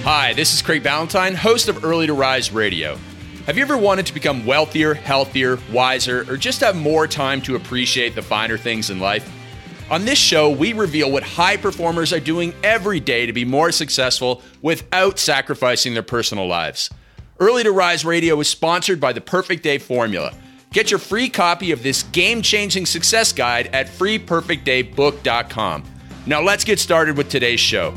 Hi, this is Craig Ballantyne, host of Early to Rise Radio. Have you ever wanted to become wealthier, healthier, wiser, or just have more time to appreciate the finer things in life? On this show, we reveal what high performers are doing every day to be more successful without sacrificing their personal lives. Early to Rise Radio is sponsored by the Perfect Day Formula. Get your free copy of this game-changing success guide at freeperfectdaybook.com. Now let's get started with today's show.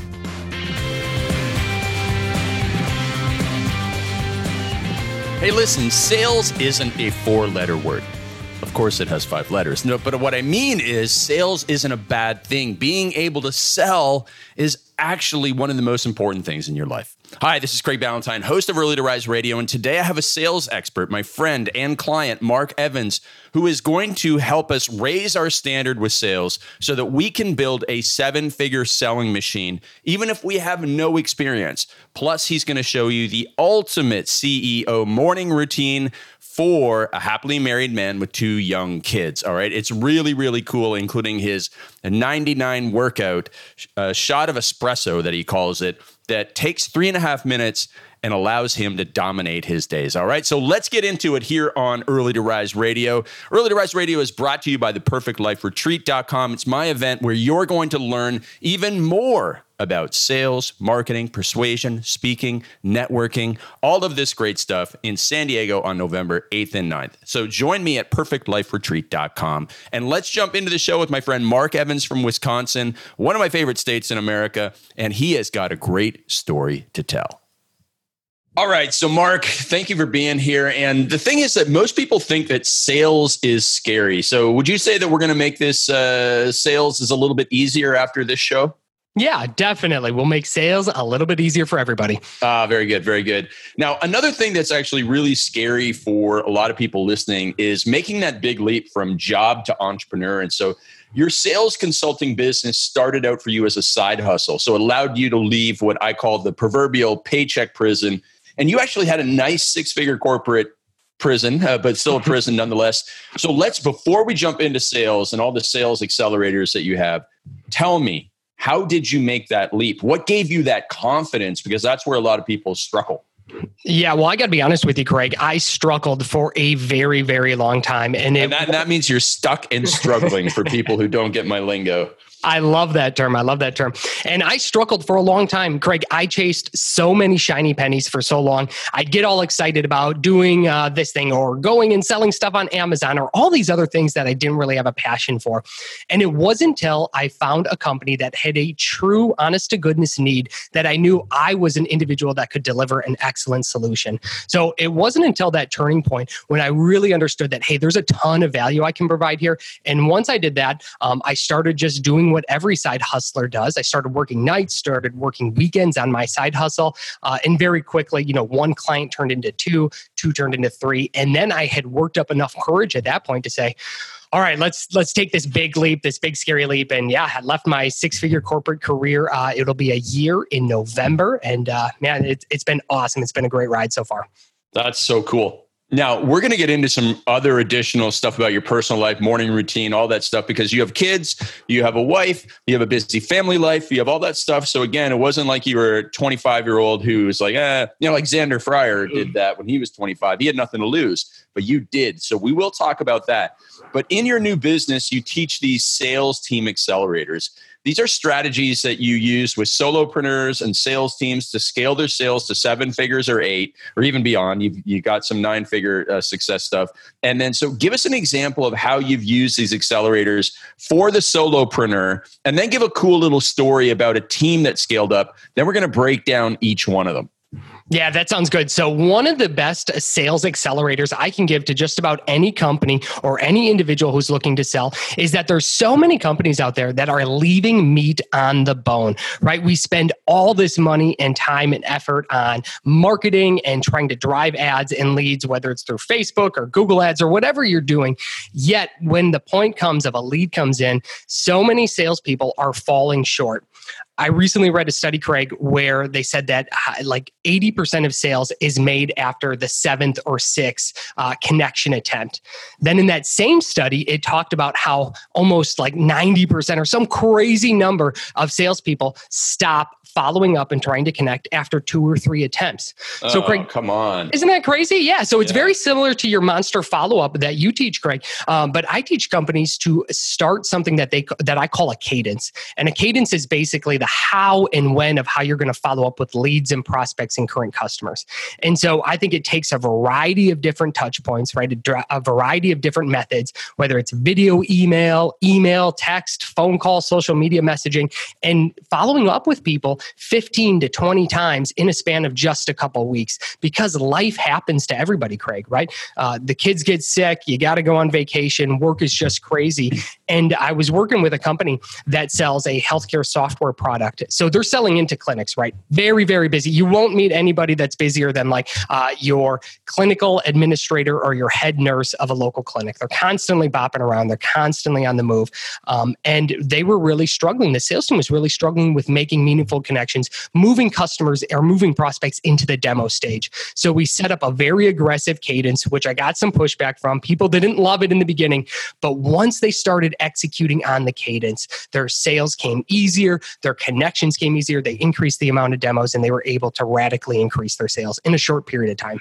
Hey, listen, sales isn't a four-letter word. Of course, it has 5 letters. No, but what I mean is sales isn't a bad thing. Being able to sell is actually one of the most important things in your life. Hi, this is Craig Ballantyne, host of Early to Rise Radio, and today I have a sales expert, my friend and client, Mark Evans, who is going to help us raise our standard with sales so that we can build a 7-figure selling machine, even if we have no experience. Plus, he's going to show you the ultimate CEO morning routine for a happily married man with 2 young kids. All right. It's really, really cool, including his 99 workout, shot of espresso that he calls it, that takes 3.5 minutes and allows him to dominate his days. All right. So let's get into it here on Early to Rise Radio. Early to Rise Radio is brought to you by theperfectliferetreat.com. It's my event where you're going to learn even more about sales, marketing, persuasion, speaking, networking, all of this great stuff in San Diego on November 8th and 9th. So join me at perfectliferetreat.com. And let's jump into the show with my friend Mark Evans from Wisconsin, one of my favorite states in America, and he has got a great story to tell. All right. So Mark, thank you for being here. And the thing is that most people think that sales is scary. So would you say that we're going to make this sales is a little bit easier after this show? Yeah, definitely. We'll make sales a little bit easier for everybody. Very good. Very good. Now, another thing that's actually really scary for a lot of people listening is making that big leap from job to entrepreneur. And so your sales consulting business started out for you as a side hustle. So it allowed you to leave what I call the proverbial paycheck prison. And you actually had a nice 6-figure corporate prison, but still a prison nonetheless. So before we jump into sales and all the sales accelerators that you have, tell me, how did you make that leap? What gave you that confidence? Because that's where a lot of people struggle. Yeah, well, I got to be honest with you, Craig. I struggled for a very, very long time. And that means you're stuck and struggling for people who don't get my lingo. I love that term. And I struggled for a long time, Craig. I chased so many shiny pennies for so long. I'd get all excited about doing this thing or going and selling stuff on Amazon or all these other things that I didn't really have a passion for. And it wasn't until I found a company that had a true, honest to goodness need that I knew I was an individual that could deliver an excellent solution. So it wasn't until that turning point when I really understood that, hey, there's a ton of value I can provide here. And once I did that, I started just doing what every side hustler does. I started working nights, started working weekends on my side hustle. And very quickly, one client turned into 2 turned into 3. And then I had worked up enough courage at that point to say, all right, let's take this big leap, this big scary leap. And yeah, I left my 6-figure corporate career. It'll be a year in November. And man, it's been awesome. It's been a great ride so far. That's so cool. Now, we're going to get into some other additional stuff about your personal life, morning routine, all that stuff, because you have kids, you have a wife, you have a busy family life, you have all that stuff. So again, it wasn't like you were a 25-year-old who was like, like Xander Fryer did that when he was 25. He had nothing to lose, but you did. So we will talk about that. But in your new business, you teach these sales team accelerators. These are strategies that you use with solopreneurs and sales teams to scale their sales to 7 figures or 8 or even beyond. You got some 9-figure success stuff. And then, so give us an example of how you've used these accelerators for the solopreneur, and then give a cool little story about a team that scaled up. Then we're going to break down each one of them. Yeah, that sounds good. So one of the best sales accelerators I can give to just about any company or any individual who's looking to sell is that there's so many companies out there that are leaving meat on the bone, right? We spend all this money and time and effort on marketing and trying to drive ads and leads, whether it's through Facebook or Google ads or whatever you're doing. Yet when the point comes of a lead comes in, so many salespeople are falling short. I recently read a study, Craig, where they said that like 80% of sales is made after the 7th or 6th connection attempt. Then in that same study, it talked about how almost like 90% or some crazy number of salespeople stop following up and trying to connect after 2 or 3 attempts. So Craig, come on. Isn't that crazy? Yeah. So it's very similar to your monster follow-up that you teach, Craig. But I teach companies to start something that I call a cadence. And a cadence is basically the how and when of how you're going to follow up with leads and prospects and current customers. And so I think it takes a variety of different touch points, right? A variety of different methods, whether it's video, email, text, phone call, social media messaging, and following up with people 15 to 20 times in a span of just a couple of weeks, because life happens to everybody, Craig, right? The kids get sick, you got to go on vacation, work is just crazy. And I was working with a company that sells a healthcare software product. So they're selling into clinics, right? Very, very busy. You won't meet anybody that's busier than like your clinical administrator or your head nurse of a local clinic. They're constantly bopping around. They're constantly on the move. And they were really struggling. The sales team was really struggling with making meaningful connections, moving customers or moving prospects into the demo stage. So we set up a very aggressive cadence, which I got some pushback from. People didn't love it in the beginning, but once they started executing on the cadence, their sales came easier, their connections came easier, they increased the amount of demos, and they were able to radically increase their sales in a short period of time.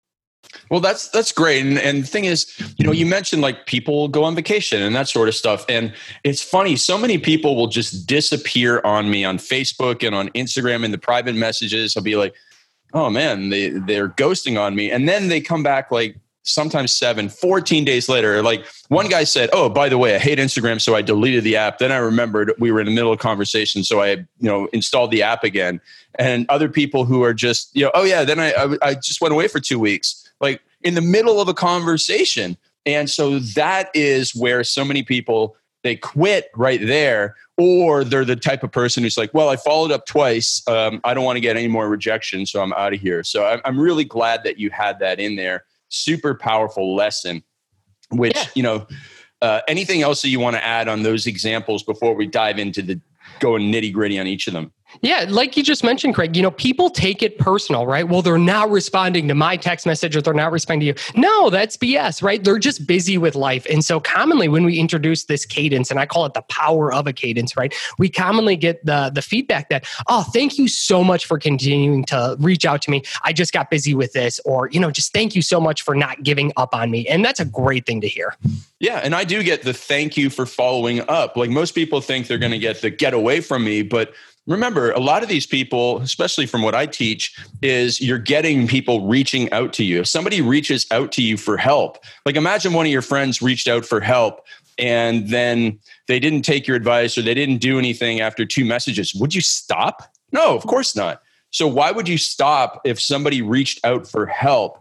Well, that's great. And the thing is, you mentioned like people go on vacation and that sort of stuff. And it's funny, so many people will just disappear on me on Facebook and on Instagram in the private messages. I'll be like, oh man, they're ghosting on me. And then they come back like sometimes 14 days later. Like one guy said, oh, by the way, I hate Instagram, so I deleted the app. Then I remembered we were in the middle of a conversation, so I installed the app again. And other people who are just, oh yeah, then I just went away for 2 weeks. Like in the middle of a conversation. And so that is where so many people, they quit right there, or they're the type of person who's like, well, I followed up twice. I don't want to get any more rejection, so I'm out of here. So I'm really glad that you had that in there. Super powerful lesson, which, anything else that you want to add on those examples before we dive into the going nitty gritty on each of them? Yeah, like you just mentioned, Craig, people take it personal, right? Well, they're not responding to my text message, or they're not responding to you. No, that's BS, right? They're just busy with life. And so commonly when we introduce this cadence, and I call it the power of a cadence, right? We commonly get the feedback that, oh, thank you so much for continuing to reach out to me. I just got busy with this, or, just thank you so much for not giving up on me. And that's a great thing to hear. Yeah. And I do get the thank you for following up. Like most people think they're going to get the get away from me, but remember, a lot of these people, especially from what I teach, is you're getting people reaching out to you. If somebody reaches out to you for help, like imagine one of your friends reached out for help and then they didn't take your advice or they didn't do anything after 2 messages. Would you stop? No, of course not. So why would you stop if somebody reached out for help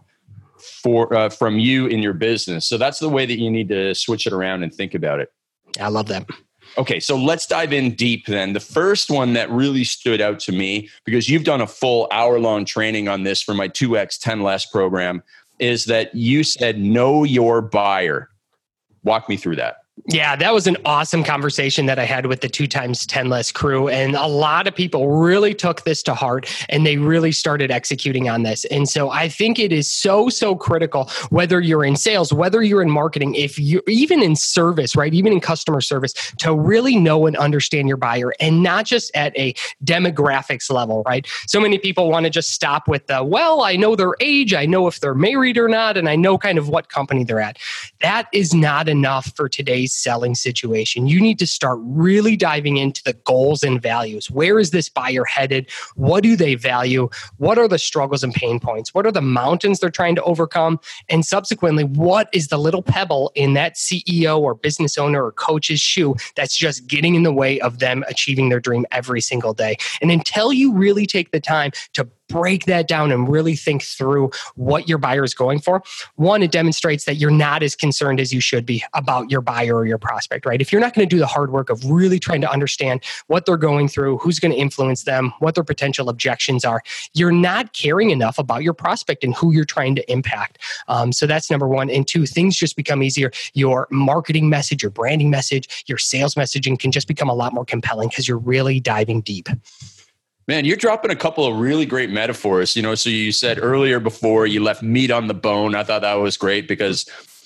from you in your business? So that's the way that you need to switch it around and think about it. I love that. Okay, so let's dive in deep then. The first one that really stood out to me, because you've done a full hour-long training on this for my 2X 10 Less program, is that you said, know your buyer. Walk me through that. Yeah, that was an awesome conversation that I had with the 2x10 Less crew. And a lot of people really took this to heart and they really started executing on this. And so I think it is so critical, whether you're in sales, whether you're in marketing, if you're even in service, right? Even in customer service, to really know and understand your buyer, and not just at a demographics level, right? So many people want to just stop with I know their age, I know if they're married or not, and I know kind of what company they're at. That is not enough for today's selling situation. You need to start really diving into the goals and values. Where is this buyer headed? What do they value? What are the struggles and pain points? What are the mountains they're trying to overcome? And subsequently, what is the little pebble in that CEO or business owner or coach's shoe that's just getting in the way of them achieving their dream every single day? And until you really take the time to break that down and really think through what your buyer is going for, one, it demonstrates that you're not as concerned as you should be about your buyer or your prospect, right? If you're not going to do the hard work of really trying to understand what they're going through, who's going to influence them, what their potential objections are, you're not caring enough about your prospect and who you're trying to impact. So that's number one. And two, things just become easier. Your marketing message, your branding message, your sales messaging can just become a lot more compelling because you're really diving deep. Man, you're dropping a couple of really great metaphors. So you said earlier before you left meat on the bone. I thought that was great because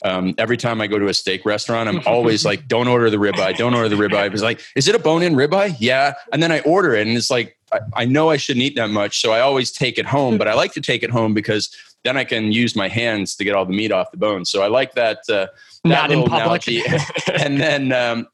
Every time I go to a steak restaurant, I'm always like, don't order the ribeye. Don't order the ribeye. It's like, is it a bone-in ribeye? Yeah. And then I order it and it's like, I know I shouldn't eat that much. So I always take it home, but I like to take it home because then I can use my hands to get all the meat off the bone. So I like that. Not in public. and then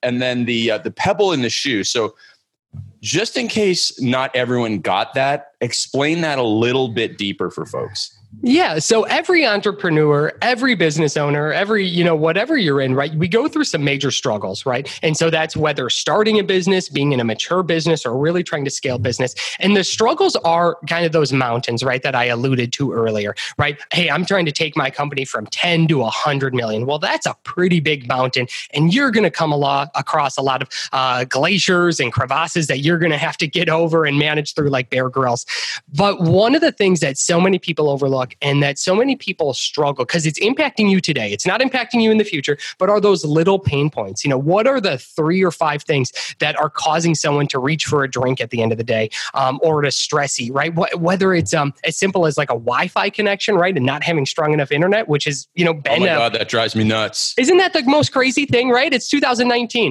the pebble in the shoe. So just in case not everyone got that, explain that a little bit deeper for folks. Yeah. So every entrepreneur, every business owner, whatever you're in, right? We go through some major struggles, right? And so that's whether starting a business, being in a mature business, or really trying to scale business. And the struggles are kind of those mountains, right? That I alluded to earlier, right? Hey, I'm trying to take my company from 10 to 100 million. Well, that's a pretty big mountain. And you're going to come across a lot of glaciers and crevasses that you're going to have to get over and manage through like Bear Grylls. But one of the things that so many people overlook and that so many people struggle because it's impacting you today. It's not impacting you in the future, but are those little pain points. What are the 3 or 5 things that are causing someone to reach for a drink at the end of the day or to stress eat, right? Whether it's as simple as like a Wi-Fi connection, right? And not having strong enough internet, which is, been... Oh my God, that drives me nuts. Isn't that the most crazy thing, right? It's 2019.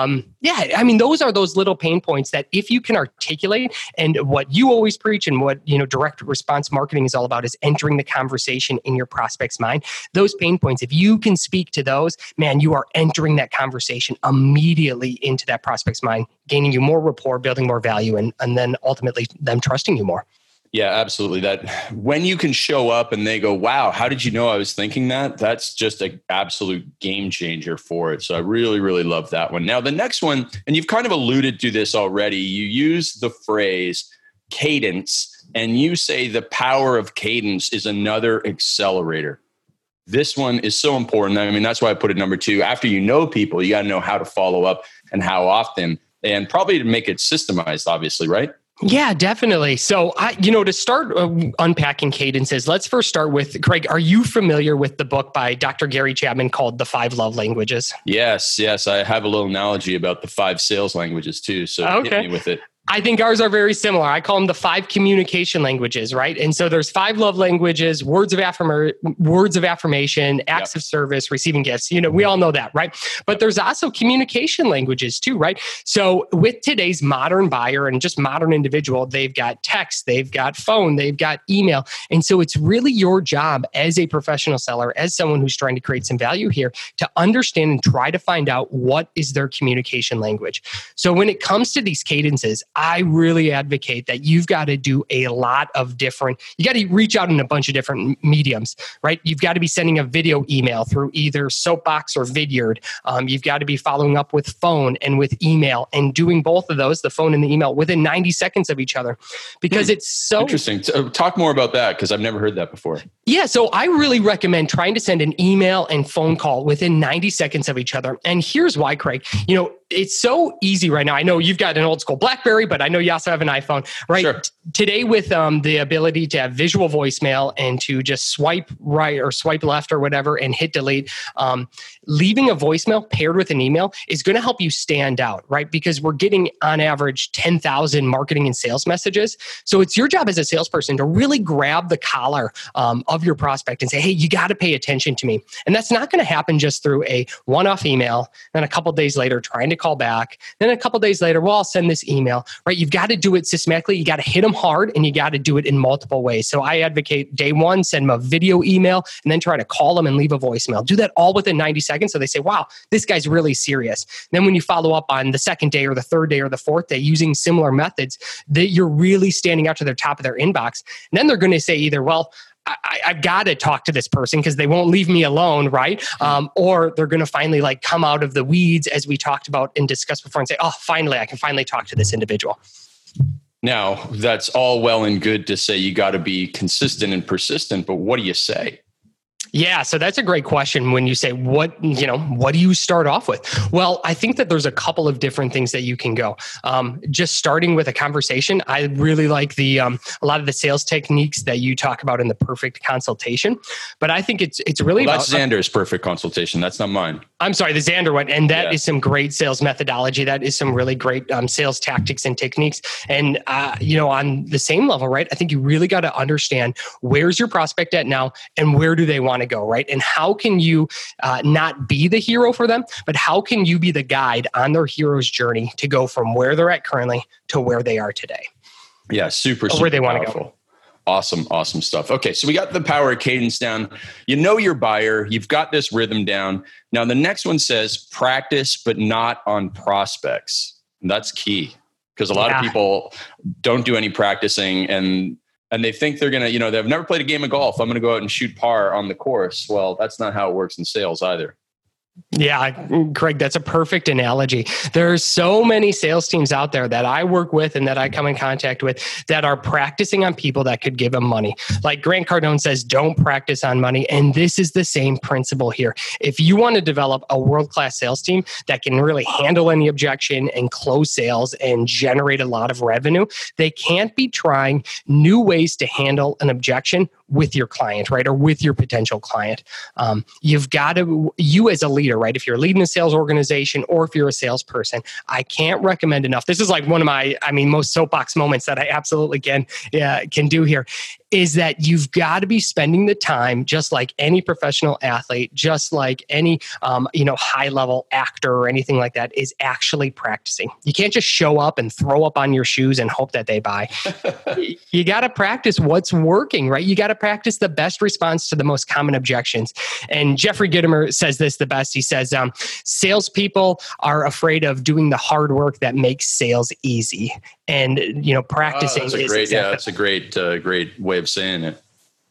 Those are those little pain points that if you can articulate, and what you always preach and what, direct response marketing is all about is entering the conversation in your prospect's mind. Those pain points, if you can speak to those, man, you are entering that conversation immediately into that prospect's mind, gaining you more rapport, building more value, and then ultimately them trusting you more. Yeah, absolutely. That when you can show up and they go, wow, how did you know I was thinking that? That's just an absolute game changer for it. So I really, really love that one. Now, the next one, and you've kind of alluded to this already, you use the phrase cadence, and you say the power of cadence is another accelerator. This one is so important. I mean, that's why I put it number 2. After you know people, you got to know how to follow up and how often, and probably to make it systemized, obviously, right? Yeah, definitely. So, to start unpacking cadences, let's first start with, Craig, are you familiar with the book by Dr. Gary Chapman called The 5 Love Languages? Yes. I have a little analogy about the 5 sales languages too. So hit me with it. I think ours are very similar. I call them the 5 communication languages, right? And so there's 5 love languages: words of affirmation, acts of service, receiving gifts. We all know that, right? But there's also communication languages too, right? So with today's modern buyer and just modern individual, they've got text, they've got phone, they've got email. And so it's really your job as a professional seller, as someone who's trying to create some value here, to understand and try to find out what is their communication language. So when it comes to these cadences, I really advocate that you've got to do a lot of you got to reach out in a bunch of different mediums, right? You've got to be sending a video email through either Soapbox or Vidyard. You've got to be following up with phone and with email, and doing both of those, the phone and the email, within 90 seconds of each other, because it's so interesting. Talk more about that, because I've never heard that before. Yeah. So I really recommend trying to send an email and phone call within 90 seconds of each other. And here's why, Craig. It's so easy right now. I know you've got an old school BlackBerry, but I know you also have an iPhone, right? Sure. Today, with the ability to have visual voicemail and to just swipe right or swipe left or whatever and hit delete, leaving a voicemail paired with an email is going to help you stand out, right? Because we're getting on average 10,000 marketing and sales messages. So it's your job as a salesperson to really grab the collar of your prospect and say, hey, you got to pay attention to me. And that's not going to happen just through a one-off email, then a couple of days later trying to call back, then a couple of days later, well, I'll send this email, right? You've got to do it systematically. You got to hit them hard, and you got to do it in multiple ways. So I advocate day 1, send them a video email, and then try to call them and leave a voicemail. Do that all within 90 seconds. So they say, wow, this guy's really serious. Then when you follow up on the second day or the third day or the fourth day using similar methods, that you're really standing out to the top of their inbox. And then they're going to say either, well, I've got to talk to this person because they won't leave me alone, right? Or they're going to finally come out of the weeds, as we talked about and discussed before, and say, oh, finally, I can finally talk to this individual. Now, that's all well and good to say you got to be consistent and persistent, but what do you say? Yeah, so that's a great question when you say, what do you start off with? Well, I think that there's a couple of different things that you can go. Just starting with a conversation. I really like a lot of the sales techniques that you talk about in the Perfect Consultation, but I think it's really that's Xander's Perfect Consultation. That's not mine. I'm sorry, the Xander one. And that is some great sales methodology. That is some really great sales tactics and techniques. And, on the same level, right? I think you really got to understand, where's your prospect at now and where do they want want to go, right? And how can you not be the hero for them, but how can you be the guide on their hero's journey to go from where they're at currently to where they are today? Yeah, super where they want to powerful. go. Awesome stuff. Okay, so we got the power of cadence down. You know your buyer. You've got this rhythm down. Now, the next one says practice, but not on prospects. And that's key because a lot of people don't do any practicing and they think they're going to, they've never played a game of golf. I'm going to go out and shoot par on the course. Well, that's not how it works in sales either. Yeah, Craig, that's a perfect analogy. There's so many sales teams out there that I work with and that I come in contact with that are practicing on people that could give them money. Like Grant Cardone says, don't practice on money. And this is the same principle here. If you want to develop a world-class sales team that can really handle any objection and close sales and generate a lot of revenue, they can't be trying new ways to handle an objection with your client, right? Or with your potential client. You've got to, you as a leader, right? If you're leading a sales organization or if you're a salesperson, I can't recommend enough. This is like one of my, most soapbox moments that I absolutely can do here, is that you've got to be spending the time, just like any professional athlete, just like any, high level actor or anything like that, is actually practicing. You can't just show up and throw up on your shoes and hope that they buy. You got to practice what's working, right? You got to practice the best response to the most common objections. And Jeffrey Gitomer says this the best. He says, salespeople are afraid of doing the hard work that makes sales easy. And, practicing that's a great way of saying it.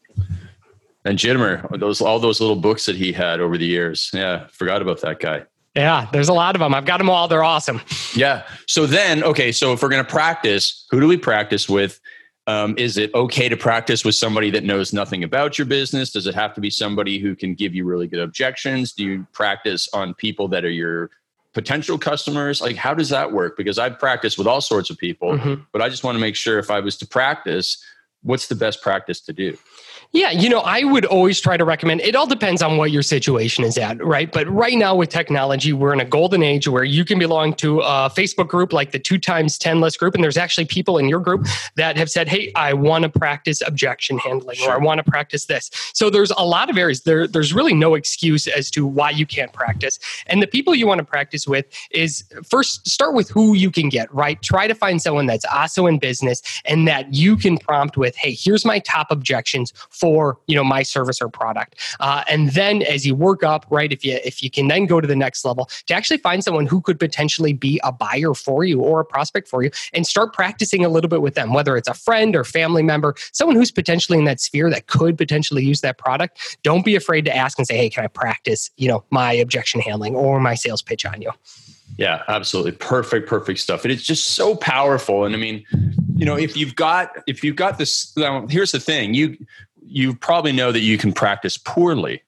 And Gitomer, all those little books that he had over the years. Yeah, forgot about that guy. Yeah, there's a lot of them. I've got them all. They're awesome. Yeah. So then, so if we're going to practice, who do we practice with? Is it okay to practice with somebody that knows nothing about your business? Does it have to be somebody who can give you really good objections? Do you practice on people that are your potential customers? Like, how does that work? Because I've practiced with all sorts of people, but I just want to make sure if I was to practice, what's the best practice to do? Yeah, I would always try to recommend, it all depends on what your situation is at, right? But right now with technology, we're in a golden age where you can belong to a Facebook group like the 2x10 list group. And there's actually people in your group that have said, hey, I want to practice objection handling, or I want to practice this. So there's a lot of areas. There's really no excuse as to why you can't practice. And the people you want to practice with is first start with who you can get, right? Try to find someone that's also in business and that you can prompt with, hey, here's my top objections for my service or product, and then as you work up, right, if you can then go to the next level to actually find someone who could potentially be a buyer for you or a prospect for you, and start practicing a little bit with them, whether it's a friend or family member, someone who's potentially in that sphere that could potentially use that product. Don't be afraid to ask and say, hey, can I practice my objection handling or my sales pitch on you? Yeah, absolutely. Perfect stuff. And it's just so powerful. And if you've got this, here's the thing, you probably know that you can practice poorly.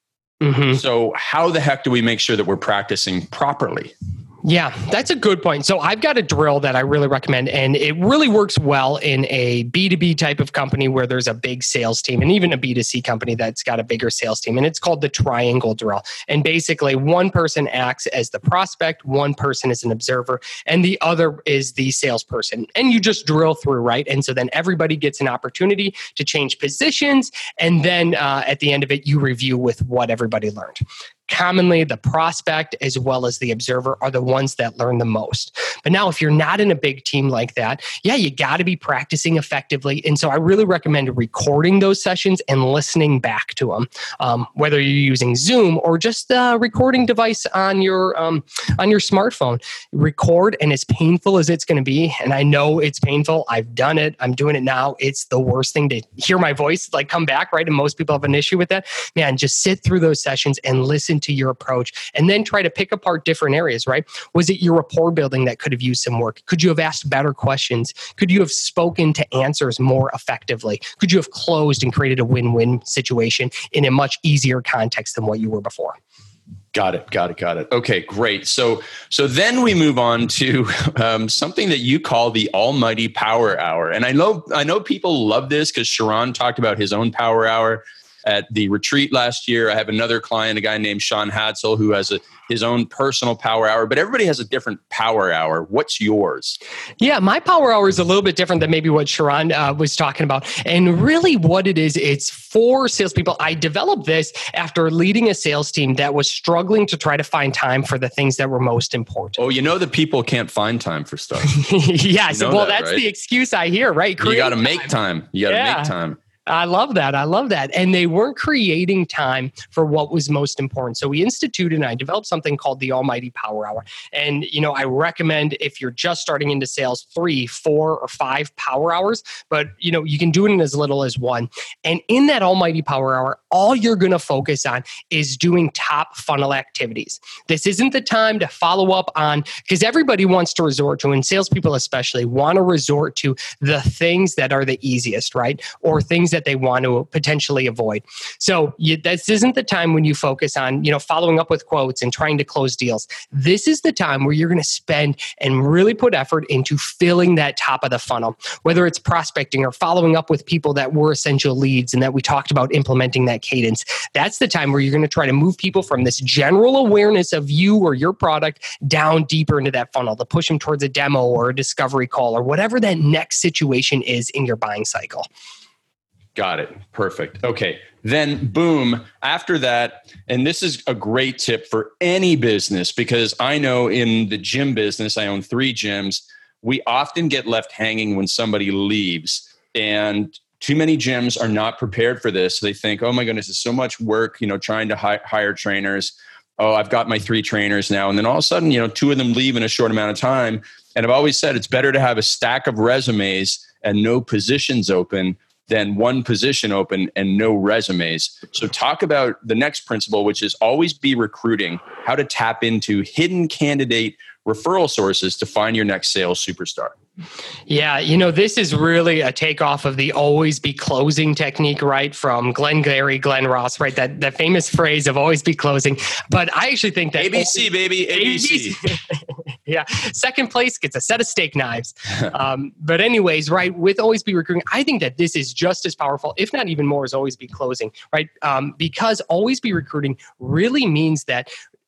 So how the heck do we make sure that we're practicing properly? Yeah, that's a good point. So I've got a drill that I really recommend, and it really works well in a B2B type of company where there's a big sales team, and even a B2C company that's got a bigger sales team. And it's called the triangle drill. And basically one person acts as the prospect, one person is an observer, and the other is the salesperson. And you just drill through, right? And so then everybody gets an opportunity to change positions. And then at the end of it, you review with what everybody learned. Commonly, the prospect as well as the observer are the ones that learn the most. But now, if you're not in a big team like that, you got to be practicing effectively. And so I really recommend recording those sessions and listening back to them, whether you're using Zoom or just a recording device on your smartphone. Record, and as painful as it's going to be, and I know it's painful, I've done it, I'm doing it now, it's the worst thing to hear my voice come back, right? And most people have an issue with that. Man, just sit through those sessions and listen to your approach, and then try to pick apart different areas, right? Was it your rapport building that could have used some work? Could you have asked better questions? Could you have spoken to answers more effectively? Could you have closed and created a win-win situation in a much easier context than what you were before? Got it. Okay, great. So then we move on to something that you call the Almighty Power Hour. And I know people love this because Sharon talked about his own Power Hour. at the retreat last year. I have another client, a guy named Sean Hadsel, who has his own personal power hour, but everybody has a different power hour. What's yours? Yeah, my power hour is a little bit different than maybe what Sharon was talking about. And really what it is, it's for salespeople. I developed this after leading a sales team that was struggling to try to find time for the things that were most important. Oh, that people can't find time for stuff. Yes. Well, that's right? The excuse I hear, right? You got to make time. You got to make time. I love that. And they weren't creating time for what was most important. So we instituted and I developed something called the Almighty Power Hour. And, I recommend if you're just starting into sales, 3, 4, or 5 power hours, but, you can do it in as little as 1. And in that Almighty Power Hour, all you're going to focus on is doing top funnel activities. This isn't the time to follow up on, because everybody wants to resort to, and salespeople especially want to resort to the things that are the easiest, right? Or things that they want to potentially avoid. So this isn't the time when you focus on, following up with quotes and trying to close deals. This is the time where you're going to spend and really put effort into filling that top of the funnel, whether it's prospecting or following up with people that were essential leads and that we talked about implementing that cadence. That's the time where you're going to try to move people from this general awareness of you or your product down deeper into that funnel to push them towards a demo or a discovery call or whatever that next situation is in your buying cycle. Got it. Perfect. Okay. Then boom, after that, and this is a great tip for any business, because I know in the gym business, I own 3 gyms. We often get left hanging when somebody leaves, and too many gyms are not prepared for this. They think, oh my goodness, it's so much work, trying to hire trainers. Oh, I've got my 3 trainers now. And then all of a sudden, 2 of them leave in a short amount of time. And I've always said it's better to have a stack of resumes and no positions open than 1 position open and no resumes. So talk about the next principle, which is always be recruiting, how to tap into hidden candidate referral sources to find your next sales superstar. Yeah, this is really a takeoff of the always be closing technique, right? From Glenn Ross, right? That famous phrase of always be closing. But I actually think that ABC, baby, ABC. Yeah. Second place gets a set of steak knives. But anyways, right, with always be recruiting, I think that this is just as powerful, if not even more, as always be closing, right? Because always be recruiting really means that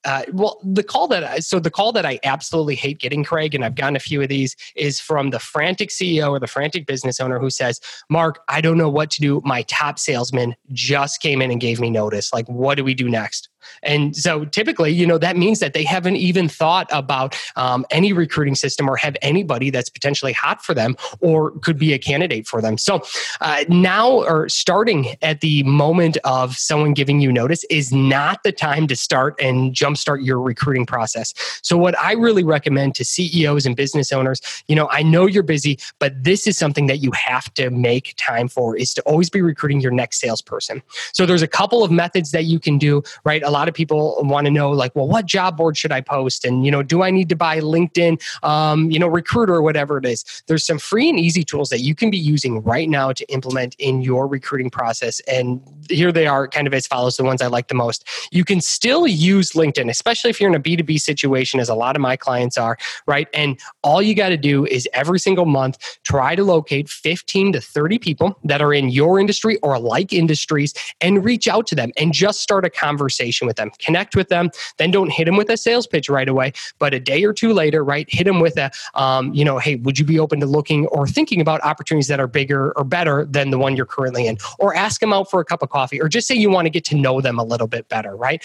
the call that I absolutely hate getting, Craig, and I've gotten a few of these, is from the frantic CEO or the frantic business owner who says, Mark, I don't know what to do. My top salesman just came in and gave me notice. Like, what do we do next? And so typically, that means that they haven't even thought about any recruiting system or have anybody that's potentially hot for them or could be a candidate for them. So now, or starting at the moment of someone giving you notice, is not the time to start and jumpstart your recruiting process. So what I really recommend to CEOs and business owners, I know you're busy, but this is something that you have to make time for, is to always be recruiting your next salesperson. So there's a couple of methods that you can do, right? A lot of people want to know, like, well, what job board should I post? And, do I need to buy LinkedIn, Recruiter, or whatever it is? There's some free and easy tools that you can be using right now to implement in your recruiting process. And here they are, kind of as follows, the ones I like the most. You can still use LinkedIn, especially if you're in a B2B situation, as a lot of my clients are, right? And all you got to do is every single month, try to locate 15 to 30 people that are in your industry or like industries and reach out to them and just start a conversation with them. Connect with them. Then don't hit them with a sales pitch right away, but a day or 2 later, right? Hit them with a, hey, would you be open to looking or thinking about opportunities that are bigger or better than the one you're currently in? Or ask them out for a cup of coffee, or just say you want to get to know them a little bit better, right?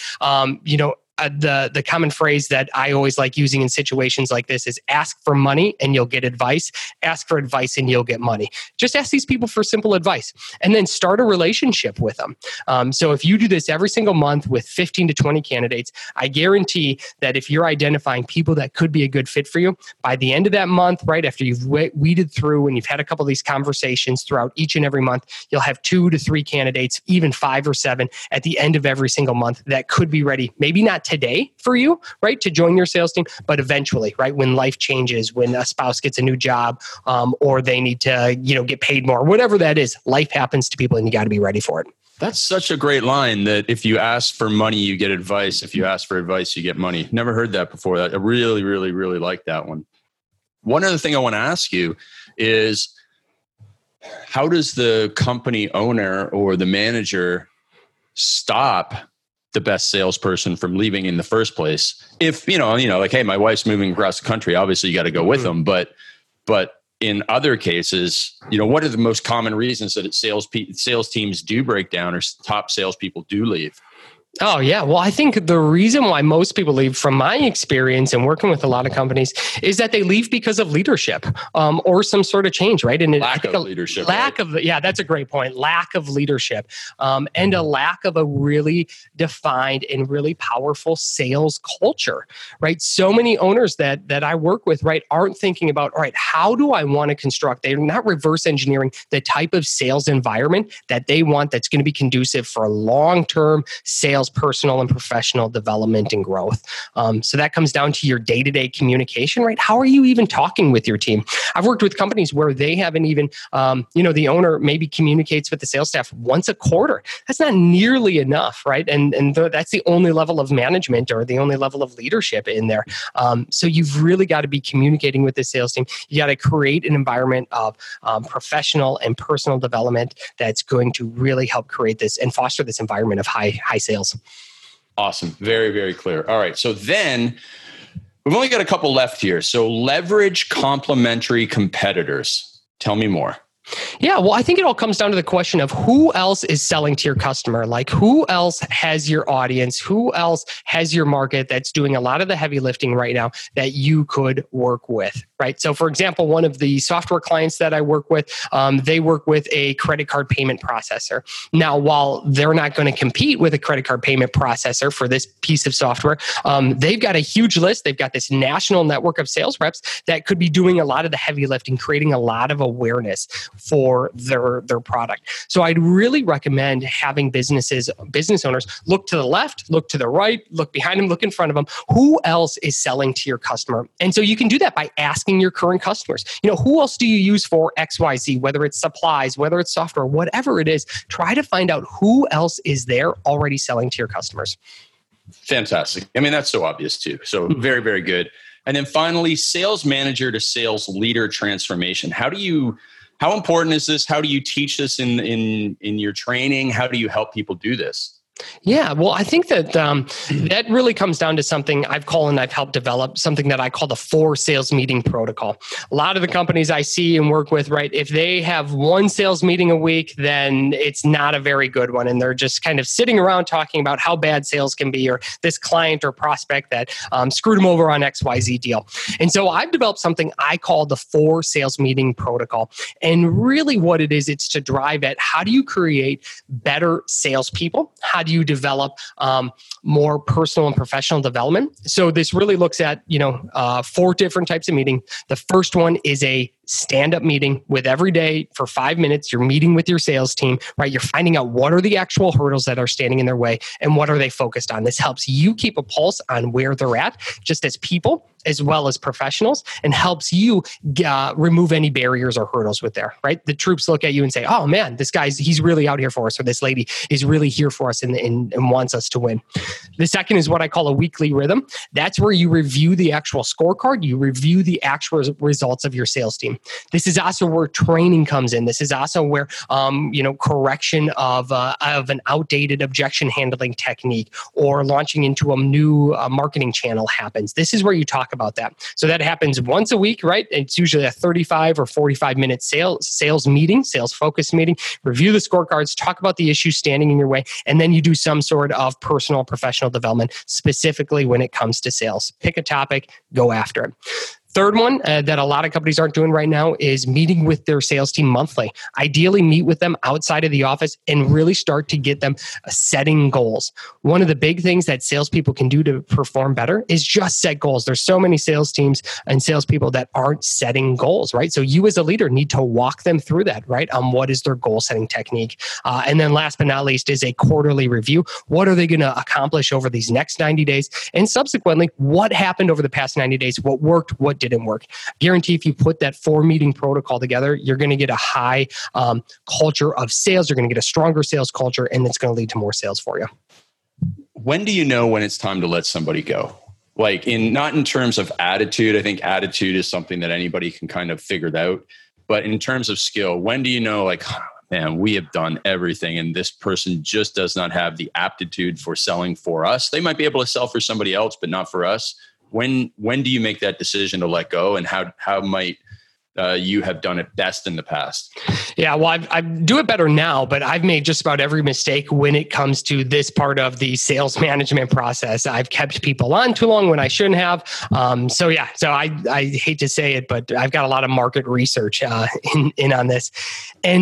The common phrase that I always like using in situations like this is ask for money and you'll get advice. Ask for advice and you'll get money. Just ask these people for simple advice and then start a relationship with them. So if you do this every single month with 15 to 20 candidates, I guarantee that if you're identifying people that could be a good fit for you, by the end of that month, right after you've weeded through and you've had a couple of these conversations throughout each and every month, you'll have 2 to 3 candidates, even 5 or 7 at the end of every single month that could be ready. Maybe not today for you, right, to join your sales team, but eventually, right, when life changes, when a spouse gets a new job, or they need to, get paid more, whatever that is, life happens to people and you got to be ready for it. That's such a great line, that if you ask for money, you get advice. If you ask for advice, you get money. Never heard that before. I really, really, really like that one. One other thing I want to ask you is, how does the company owner or the manager stop the best salesperson from leaving in the first place? If, like, hey, my wife's moving across the country, obviously you got to go with them. But in other cases, what are the most common reasons that sales teams do break down or top salespeople do leave? Oh, yeah. Well, I think the reason why most people leave, from my experience and working with a lot of companies, is that they leave because of leadership or some sort of change, right? And lack of leadership. Yeah, that's a great point. Lack of leadership and a lack of a really defined and really powerful sales culture, right? So many owners that I work with, right, aren't thinking about, all right, how do I want to construct? They're not reverse engineering the type of sales environment that they want that's going to be conducive for long-term sales, personal and professional development and growth. So that comes down to your day-to-day communication, right? How are you even talking with your team? I've worked with companies where they haven't even, the owner maybe communicates with the sales staff once a quarter. That's not nearly enough, right? And that's the only level of management or the only level of leadership in there. So you've really got to be communicating with the sales team. You got to create an environment of professional and personal development that's going to really help create this and foster this environment of high sales. Awesome. Very, very clear. All right. So then we've only got a couple left here. So leverage complementary competitors. Tell me more. Yeah, well, I think it all comes down to the question of who else is selling to your customer. Like, who else has your audience? Who else has your market that's doing a lot of the heavy lifting right now that you could work with, right? So, for example, one of the software clients that I work with, they work with a credit card payment processor. Now, while they're not going to compete with a credit card payment processor for this piece of software, they've got a huge list. They've got this national network of sales reps that could be doing a lot of the heavy lifting, creating a lot of awareness for their product. So I'd really recommend having business owners look to the left, look to the right, look behind them, look in front of them. Who else is selling to your customer? And so you can do that by asking your current customers, who else do you use for XYZ, whether it's supplies, whether it's software, whatever it is, try to find out who else is there already selling to your customers. Fantastic. I mean, that's so obvious too. So very, very good. And then finally, sales manager to sales leader transformation. How important is this? How do you teach this in your training? How do you help people do this? Yeah, well, I think that that really comes down to something I've helped develop, something that I call the 4 sales meeting protocol. A lot of the companies I see and work with, right, if they have one sales meeting a week, then it's not a very good one. And they're just kind of sitting around talking about how bad sales can be, or this client or prospect that screwed them over on XYZ deal. And so I've developed something I call the 4 sales meeting protocol. And really what it is, it's to drive at how do you create better salespeople? How do you develop more personal and professional development? So this really looks at 4 different types of meeting. The first one is a stand-up meeting with every day for 5 minutes. You're meeting with your sales team, right? You're finding out what are the actual hurdles that are standing in their way and what are they focused on. This helps you keep a pulse on where they're at, just as people as well as professionals, and helps you remove any barriers or hurdles with there, right? The troops look at you and say, oh man, he's really out here for us, or this lady is really here for us and wants us to win. The second is what I call a weekly rhythm. That's where you review the actual scorecard, you review the actual results of your sales team. This is also where training comes in. This is also where, correction of an outdated objection handling technique or launching into a new marketing channel happens. This is where you talk about that. So that happens once a week, right? It's usually a 35 or 45 minute sales meeting, sales focus meeting. Review the scorecards, talk about the issues standing in your way, and then you do some sort of personal professional development, specifically when it comes to sales. Pick a topic, go after it. Third one that a lot of companies aren't doing right now is meeting with their sales team monthly. Ideally, meet with them outside of the office and really start to get them setting goals. One of the big things that salespeople can do to perform better is just set goals. There's so many sales teams and salespeople that aren't setting goals, right? So you as a leader need to walk them through that, right? What is their goal setting technique? And then last but not least is a quarterly review. What are they going to accomplish over these next 90 days? And subsequently, what happened over the past 90 days? What worked? What didn't work? Guarantee if you put that 4 meeting protocol together, you're going to get a high culture of sales. You're going to get a stronger sales culture, and it's going to lead to more sales for you. When do you know when it's time to let somebody go? Like not in terms of attitude. I think attitude is something that anybody can kind of figure out. But in terms of skill, when do you know, like, and we have done everything, and this person just does not have the aptitude for selling for us. They might be able to sell for somebody else, but not for us. When do you make that decision to let go, and how might you have done it best in the past? Yeah, well, I do it better now, but I've made just about every mistake when it comes to this part of the sales management process. I've kept people on too long when I shouldn't have. So I hate to say it, but I've got a lot of market research in on this. And,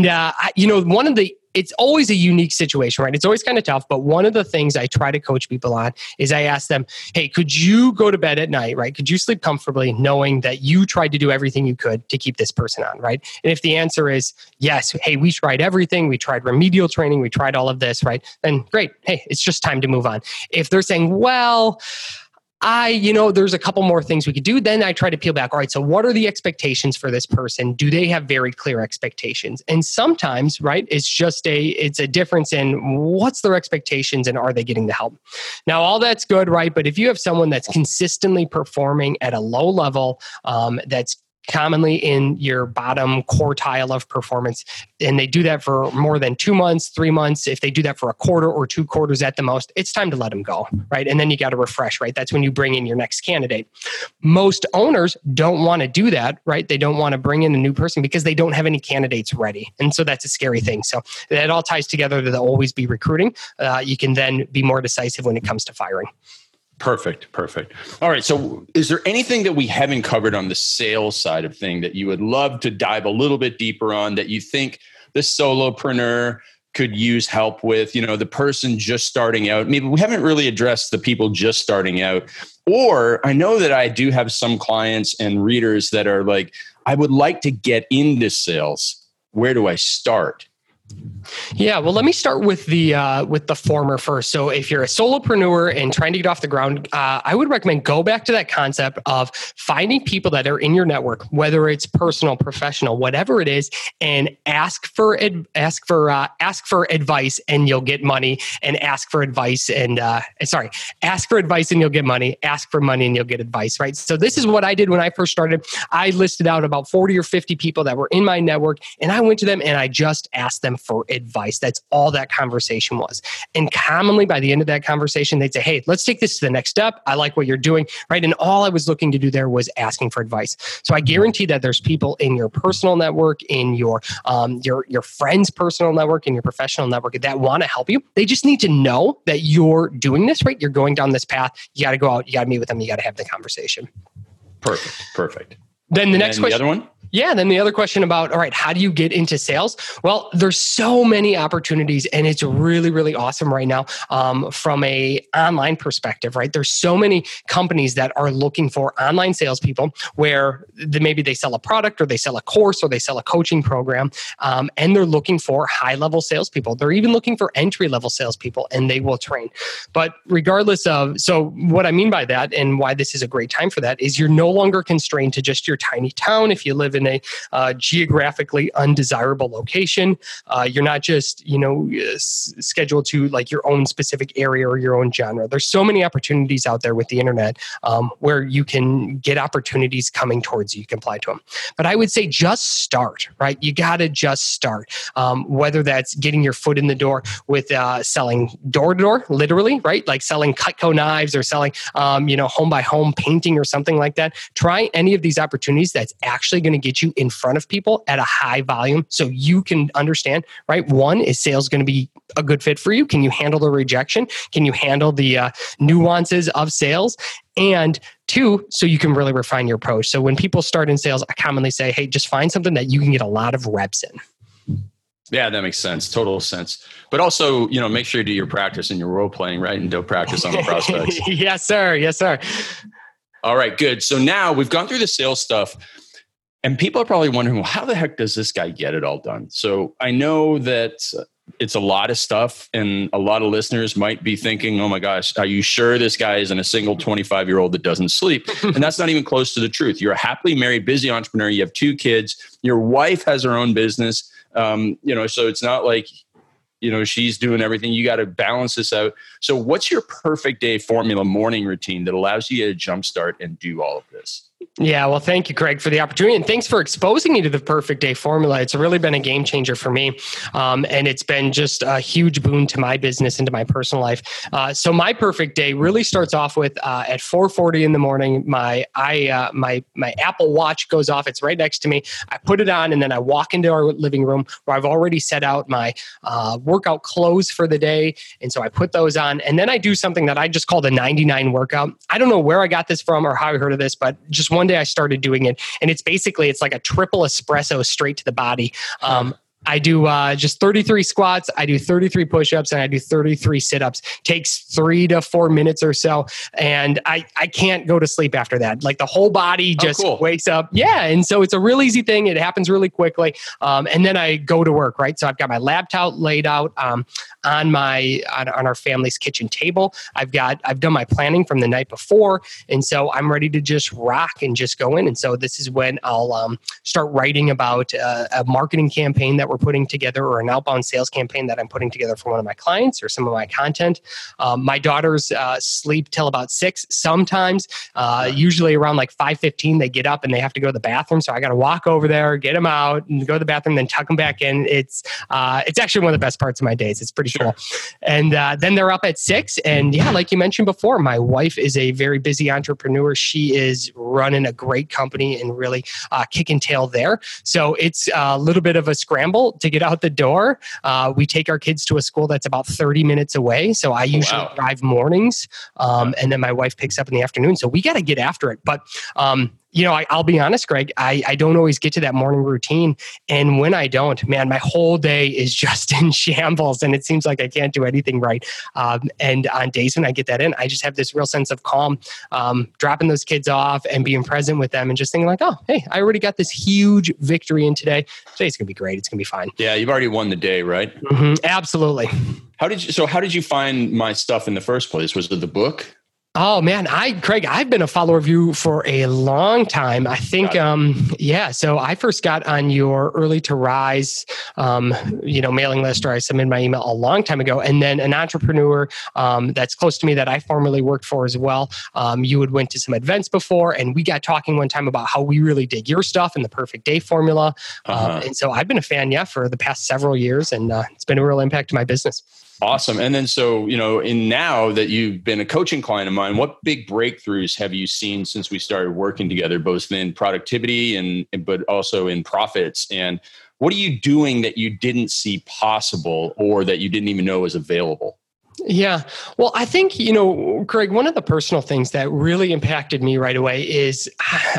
it's always a unique situation, right? It's always kind of tough. But one of the things I try to coach people on is I ask them, hey, could you go to bed at night, right? Could you sleep comfortably knowing that you tried to do everything you could to keep this person on, right? And if the answer is yes, hey, we tried everything. We tried remedial training. We tried all of this, right? Then great. Hey, it's just time to move on. If they're saying, well, there's a couple more things we could do. Then I try to peel back. All right, so what are the expectations for this person? Do they have very clear expectations? And sometimes, right, it's a difference in what's their expectations and are they getting the help? Now, all that's good, right? But if you have someone that's consistently performing at a low level, that's commonly in your bottom quartile of performance, and they do that for more than 2 months, 3 months, if they do that for a quarter or 2 quarters at the most, it's time to let them go, right? And then you got to refresh, right? That's when you bring in your next candidate. Most owners don't want to do that, right? They don't want to bring in a new person because they don't have any candidates ready. And so that's a scary thing. So that all ties together to always be recruiting. You can then be more decisive when it comes to firing. Perfect. All right. So is there anything that we haven't covered on the sales side of thing that you would love to dive a little bit deeper on that you think the solopreneur could use help with, the person just starting out? Maybe we haven't really addressed the people just starting out. Or I know that I do have some clients and readers that are like, I would like to get into sales. Where do I start? Yeah, well, let me start with the former first. So if you're a solopreneur and trying to get off the ground, I would recommend go back to that concept of finding people that are in your network, whether it's personal, professional, whatever it is, and ask for advice and you'll get money, and ask for advice and you'll get money, ask for money and you'll get advice, right? So this is what I did when I first started. I listed out about 40 or 50 people that were in my network, and I went to them and I just asked them for advice. That's all that conversation was. And commonly by the end of that conversation, they'd say, hey, let's take this to the next step. I like what you're doing, right? And all I was looking to do there was asking for advice. So I guarantee that there's people in your personal network, in your friend's personal network, in your professional network that want to help you. They just need to know that you're doing this, right? You're going down this path. You got to go out. You got to meet with them. You got to have the conversation. Perfect. Then the next question. The other one? Yeah. Then the other question about, all right, how do you get into sales? Well, there's so many opportunities and it's really, really awesome right now from a online perspective, right? There's so many companies that are looking for online salespeople where maybe they sell a product or they sell a course or they sell a coaching program and they're looking for high-level salespeople. They're even looking for entry-level salespeople and they will train. But regardless of, so what I mean by that and why this is a great time for that is you're no longer constrained to just your tiny town. If you live in a geographically undesirable location. You're not just, scheduled to like your own specific area or your own genre. There's so many opportunities out there with the internet where you can get opportunities coming towards you. You can apply to them. But I would say just start, right? You got to just start. Whether that's getting your foot in the door with selling door to door, literally, right? Like selling Cutco knives or selling, home by home painting or something like that. Try any of these opportunities that's actually going to get you in front of people at a high volume so you can understand, right? One, is sales going to be a good fit for you? Can you handle the rejection? Can you handle the nuances of sales? And two, so you can really refine your approach. So when people start in sales, I commonly say, hey, just find something that you can get a lot of reps in. Yeah, that makes sense. Total sense. But also, make sure you do your practice and your role playing, right? And don't practice on the prospects. Yes, sir. All right, good. So now we've gone through the sales stuff. And people are probably wondering, well, how the heck does this guy get it all done? So I know that it's a lot of stuff and a lot of listeners might be thinking, oh my gosh, are you sure this guy isn't a single 25-year-old that doesn't sleep? And that's not even close to the truth. You're a happily married, busy entrepreneur. You have 2 kids. Your wife has her own business. So it's not like, she's doing everything. You got to balance this out. So what's your perfect day formula morning routine that allows you to jumpstart and do all of this? Yeah, well, thank you, Craig, for the opportunity. And thanks for exposing me to the Perfect Day formula. It's really been a game changer for me. And it's been just a huge boon to my business and to my personal life. So my perfect day really starts off with at 4:40 in the morning, my Apple Watch goes off. It's right next to me. I put it on and then I walk into our living room where I've already set out my workout clothes for the day. And so I put those on. And then I do something that I just call the 99 workout. I don't know where I got this from or how I heard of this, but just one day I started doing it, and it's like a triple espresso straight to the body. I do just 33 squats, I do 33 push-ups, and I do 33 sit-ups. Takes 3 to 4 minutes or so. And I can't go to sleep after that. Like the whole body just wakes up. Yeah. And so it's a real easy thing. It happens really quickly. And then I go to work, right? So I've got my laptop laid out on our family's kitchen table. I've done my planning from the night before. And so I'm ready to just rock and just go in. And so this is when I'll start writing about a marketing campaign that we're putting together, or an outbound sales campaign that I'm putting together for one of my clients, or some of my content. My daughters sleep till about 6 sometimes. Usually around like 5:15 they get up and they have to go to the bathroom. So I got to walk over there, get them out and go to the bathroom, then tuck them back in. It's actually one of the best parts of my days. It's pretty cool. And then they're up at 6. And yeah, like you mentioned before, my wife is a very busy entrepreneur. She is running a great company and really kicking tail there. So it's a little bit of a scramble to get out the door. We take our kids to a school that's about 30 minutes away. So I usually drive mornings, and then my wife picks up in the afternoon. So we got to get after it. But I'll be honest, Greg, I don't always get to that morning routine. And when I don't, man, my whole day is just in shambles and it seems like I can't do anything right. And on days when I get that in, I just have this real sense of calm, dropping those kids off and being present with them and just thinking like, oh, hey, I already got this huge victory in today. Today's going to be great. It's going to be fine. Yeah, you've already won the day, right? Mm-hmm, absolutely. How did you find my stuff in the first place? Was it the book? Oh man, Craig, I've been a follower of you for a long time. I think, so I first got on your Early to Rise, mailing list, or I submitted my email a long time ago. And then an entrepreneur that's close to me that I formerly worked for as well. You had went to some events before, and we got talking one time about how we really dig your stuff and the Perfect Day formula. And so I've been a fan, for the past several years, and it's been a real impact to my business. Awesome. And then, so, in now that you've been a coaching client of mine, what big breakthroughs have you seen since we started working together, both in productivity but also in profits? And what are you doing that you didn't see possible or that you didn't even know was available? Yeah. Well, I think, Craig, one of the personal things that really impacted me right away is,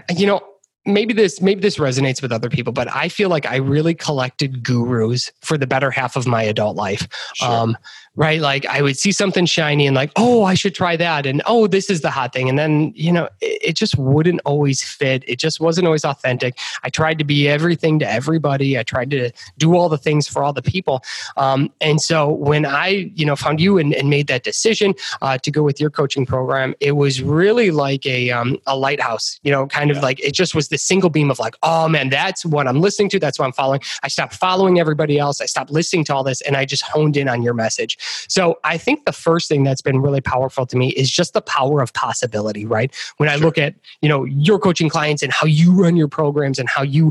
maybe this resonates with other people, but I feel like I really collected gurus for the better half of my adult life. Sure. Right? Like I would see something shiny and like, oh, I should try that. And oh, this is the hot thing. And then, it just wouldn't always fit. It just wasn't always authentic. I tried to be everything to everybody. I tried to do all the things for all the people. And so when I, found you and made that decision to go with your coaching program, it was really like a lighthouse, kind of like, it just was the single beam of like, oh man, that's what I'm listening to. That's what I'm following. I stopped following everybody else. I stopped listening to all this and I just honed in on your message. So I think the first thing that's been really powerful to me is just the power of possibility, right? When I look at, your coaching clients and how you run your programs and how you,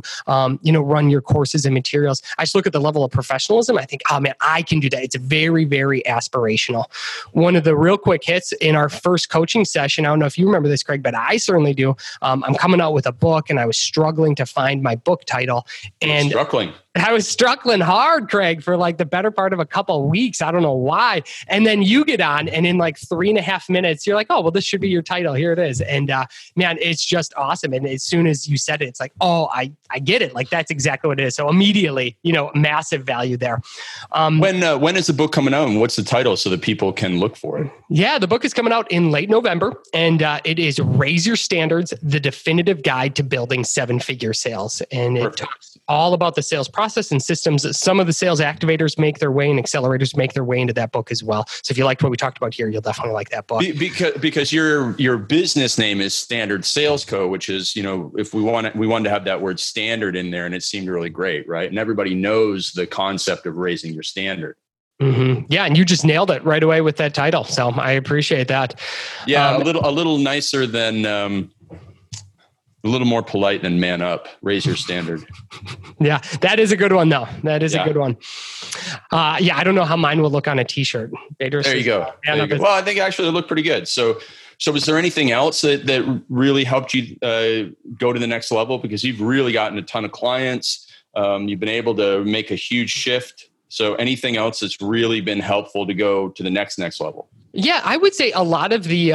run your courses and materials, I just look at the level of professionalism. I think, oh man, I can do that. It's very, very aspirational. One of the real quick hits in our first coaching session, I don't know if you remember this, Craig, but I certainly do. I'm coming out with a book and I was struggling to find my book title. And I was struggling hard, Craig, for like the better part of a couple of weeks. I don't know why. And then you get on and in like 3.5 minutes, you're like, oh, well, this should be your title. Here it is. And man, it's just awesome. And as soon as you said it, it's like, oh, I get it. Like that's exactly what it is. So immediately, massive value there. When is the book coming out and what's the title so that people can look for it? Yeah, the book is coming out in late November and it is Raise Your Standards, the definitive guide to building 7-figure sales. And it talks all about the sales process and systems. Some of the sales activators make their way and accelerators make their way into that book as well. So if you liked what we talked about here, you'll definitely like that book. Because your business name is Standard Sales Co., which is, if we wanted to have that word standard in there, and it seemed really great, right? And everybody knows the concept of raising your standard. Mm-hmm. Yeah, and you just nailed it right away with that title. So I appreciate that. Yeah, a little nicer than A little more polite than man up. Raise your standard. Yeah, that is a good one, though. That is a good one. I don't know how mine will look on a T-shirt. There you go. Well, I think actually it looked pretty good. So was there anything else that really helped you go to the next level? Because you've really gotten a ton of clients. You've been able to make a huge shift. So anything else that's really been helpful to go to the next level? Yeah, I would say a lot of the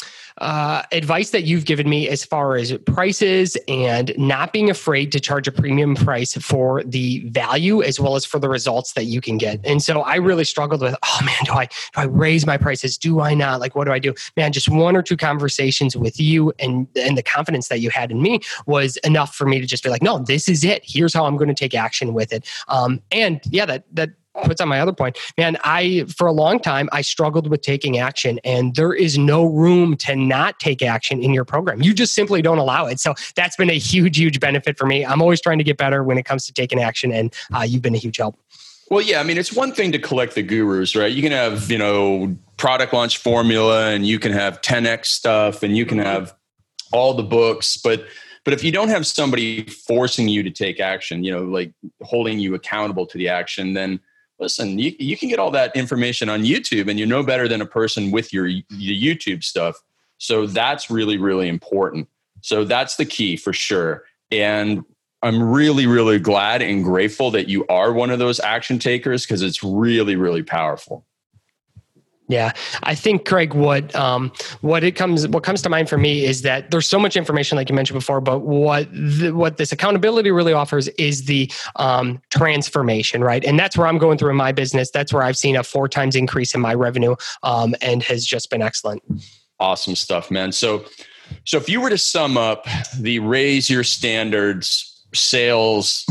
advice that you've given me as far as prices and not being afraid to charge a premium price for the value as well as for the results that you can get. And so I really struggled with, oh man, do I raise my prices? Do I not? Like, what do I do? Man, just one or two conversations with you and the confidence that you had in me was enough for me to just be like, no, this is it. Here's how I'm going to take action with it. That puts on my other point, man, for a long time, I struggled with taking action, and there is no room to not take action in your program. You just simply don't allow it. So that's been a huge, huge benefit for me. I'm always trying to get better when it comes to taking action, and you've been a huge help. Well, yeah, I mean, it's one thing to collect the gurus, right? You can have, product launch formula, and you can have 10X stuff, and you can have all the books, but if you don't have somebody forcing you to take action, like holding you accountable to the action, then listen, you can get all that information on YouTube, and you're no better than a person with your YouTube stuff. So that's really, really important. So that's the key for sure. And I'm really, really glad and grateful that you are one of those action takers, because it's really, really powerful. Yeah, I think, Craig, what comes to mind for me is that there's so much information, like you mentioned before, but what this accountability really offers is the transformation, right? And that's where I'm going through in my business. That's where I've seen a 4 times increase in my revenue, and has just been excellent. Awesome stuff, man. So if you were to sum up the Raise Your Standards sales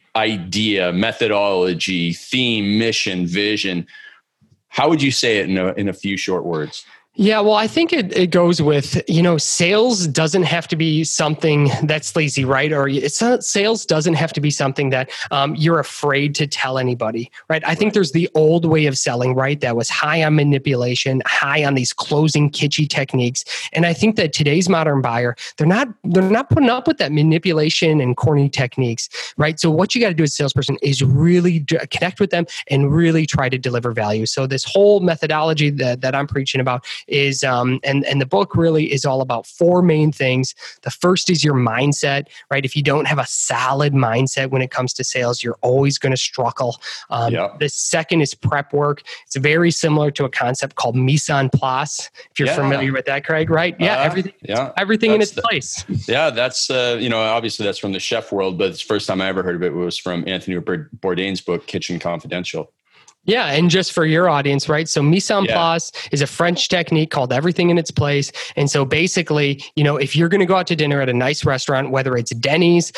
idea, methodology, theme, mission, vision, how would you say it in a few short words? Yeah, well, I think it goes with, sales doesn't have to be something that's sleazy, right? Or sales doesn't have to be something that you're afraid to tell anybody, right? I think there's the old way of selling, right? That was high on manipulation, high on these closing kitschy techniques. And I think that today's modern buyer, they're not putting up with that manipulation and corny techniques, right? So what you got to do as a salesperson is really connect with them and really try to deliver value. So this whole methodology that I'm preaching about is and the book really is all about 4 main things. The first is your mindset, right? If you don't have a solid mindset when it comes to sales, you're always going to struggle. The second is prep work. It's very similar to a concept called mise en place. If you're familiar with that, Craig, right? Everything in its place. Yeah, that's obviously that's from the chef world, but the first time I ever heard of it was from Anthony Bourdain's book, Kitchen Confidential. Yeah. And just for your audience, right? So mise en place is a French technique called everything in its place. And so basically, if you're going to go out to dinner at a nice restaurant, whether it's Denny's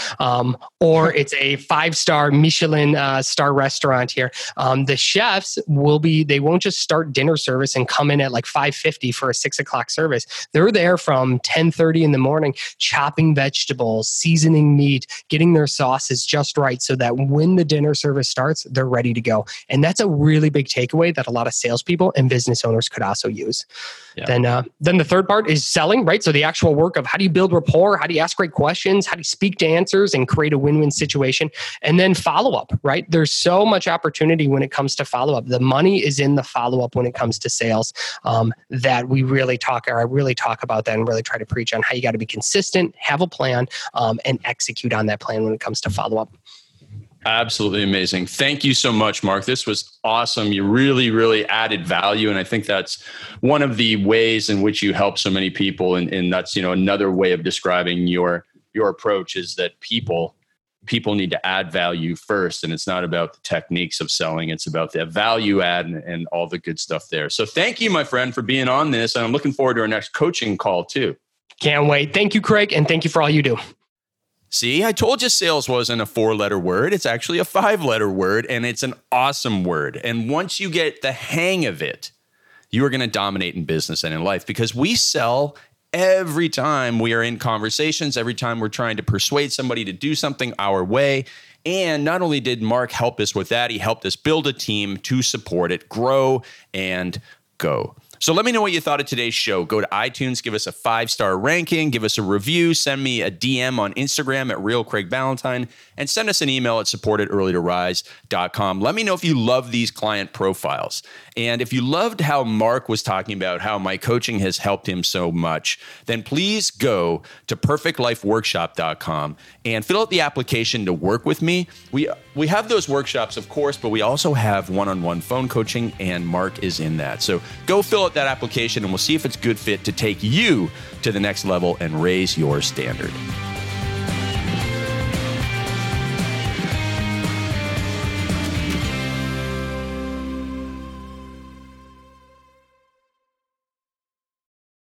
or it's a 5-star Michelin star restaurant here, the chefs they won't just start dinner service and come in at like 5:50 for a 6:00 service. They're there from 10:30 in the morning, chopping vegetables, seasoning meat, getting their sauces just right so that when the dinner service starts, they're ready to go. And that's a really big takeaway that a lot of salespeople and business owners could also use. Then the third part is selling, right? So the actual work of how do you build rapport? How do you ask great questions? How do you speak to answers and create a win-win situation? And then follow-up, right? There's so much opportunity when it comes to follow-up. The money is in the follow-up when it comes to sales that I really talk about that and really try to preach on how you got to be consistent, have a plan, and execute on that plan when it comes to follow-up. Absolutely amazing. Thank you so much, Mark. This was awesome. You really, really added value. And I think that's one of the ways in which you help so many people. And that's, another way of describing your approach is that people need to add value first. And it's not about the techniques of selling. It's about the value add and all the good stuff there. So thank you, my friend, for being on this. And I'm looking forward to our next coaching call too. Can't wait. Thank you, Craig. And thank you for all you do. See, I told you sales wasn't a 4-letter word. It's actually a 5-letter word, and it's an awesome word. And once you get the hang of it, you are going to dominate in business and in life, because we sell every time we are in conversations, every time we're trying to persuade somebody to do something our way. And not only did Mark help us with that, he helped us build a team to support it, grow, and go. So let me know what you thought of today's show. Go to iTunes, give us a 5-star ranking, give us a review, send me a DM on Instagram at RealCraigBallantyne, and send us an email at support@earlytorise.com. Let me know if you love these client profiles. And if you loved how Mark was talking about how my coaching has helped him so much, then please go to perfectlifeworkshop.com and fill out the application to work with me. We have those workshops, of course, but we also have one-on-one phone coaching, and Mark is in that. So go fill out that application, and we'll see if it's a good fit to take you to the next level and raise your standard.